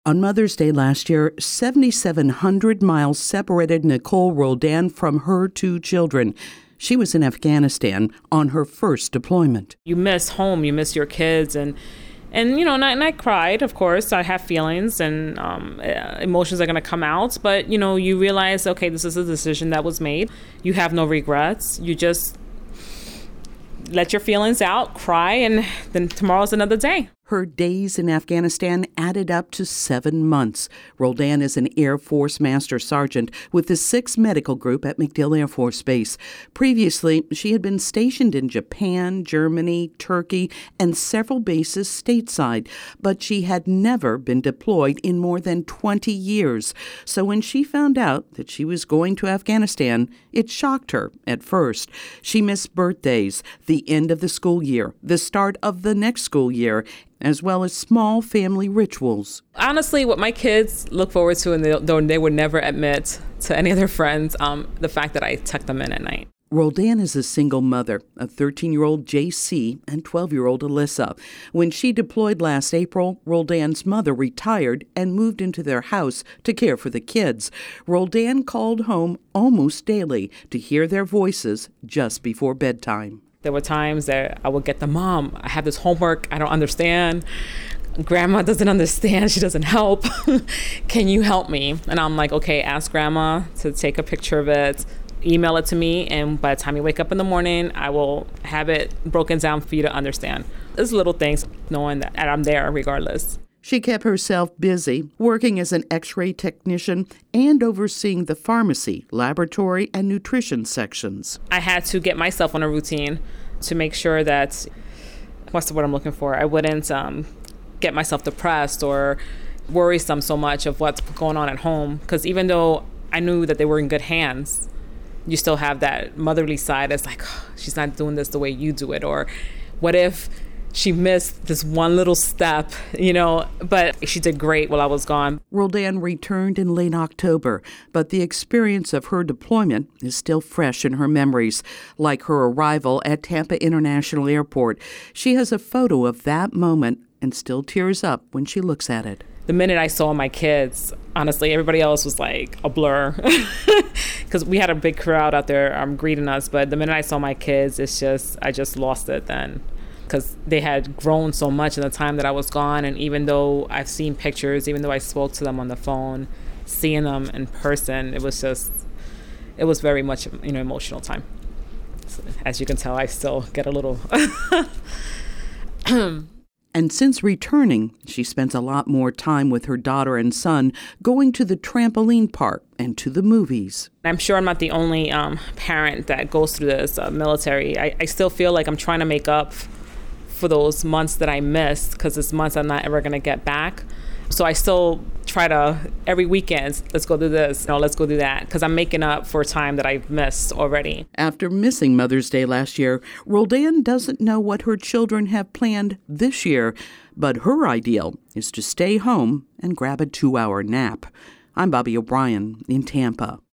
On Mother's Day last year, 7,700 miles separated Nicole Roldan from her two children. She was in Afghanistan on her first deployment. You miss home, you miss your kids, and I cried, of course. I have feelings and emotions are going to come out, but, you realize, okay, this is a decision that was made. You have no regrets. You just let your feelings out, cry, and then tomorrow's another day. Her days in Afghanistan added up to 7 months. Roldan is an Air Force Master Sergeant with the 6th Medical Group at MacDill Air Force Base. Previously, she had been stationed in Japan, Germany, Turkey, and several bases stateside, but she had never been deployed in more than 20 years. So when she found out that she was going to Afghanistan, it shocked her at first. She missed birthdays, the end of the school year, the start of the next school year, as well as small family rituals. Honestly, what my kids look forward to, and they would never admit to any of their friends, the fact that I tuck them in at night. Roldan is a single mother, a 13-year-old JC and 12-year-old Alyssa. When she deployed last April, Roldan's mother retired and moved into their house to care for the kids. Roldan called home almost daily to hear their voices just before bedtime. There were times that I would get the mom, I have this homework, I don't understand. Grandma doesn't understand, she doesn't help. Can you help me? And I'm like, okay, ask grandma to take a picture of it, email it to me, and by the time you wake up in the morning, I will have it broken down for you to understand. It's little things, knowing that I'm there regardless. She kept herself busy, working as an X-ray technician and overseeing the pharmacy, laboratory, and nutrition sections. I had to get myself on a routine to make sure that, what's the word I'm looking for? I wouldn't get myself depressed or worrisome so much of what's going on at home. Because even though I knew that they were in good hands, you still have that motherly side that's like, oh, she's not doing this the way you do it. Or what if she missed this one little step, but she did great while I was gone. Roldan returned in late October, but the experience of her deployment is still fresh in her memories, like her arrival at Tampa International Airport. She has a photo of that moment and still tears up when she looks at it. The minute I saw my kids, honestly, everybody else was like a blur because we had a big crowd out there greeting us. But the minute I saw my kids, I just lost it then. Because they had grown so much in the time that I was gone. And even though I've seen pictures, even though I spoke to them on the phone, seeing them in person, it was very much an emotional time. So, as you can tell, I still get a little... And since returning, she spends a lot more time with her daughter and son, going to the trampoline park and to the movies. I'm sure I'm not the only parent that goes through this military. I still feel like I'm trying to make up for those months that I missed, because it's months I'm not ever going to get back. So I still try to, every weekend, let's go do this, let's go do that, because I'm making up for time that I've missed already. After missing Mother's Day last year, Roldan doesn't know what her children have planned this year, but her ideal is to stay home and grab a 2-hour nap. I'm Bobby O'Brien in Tampa.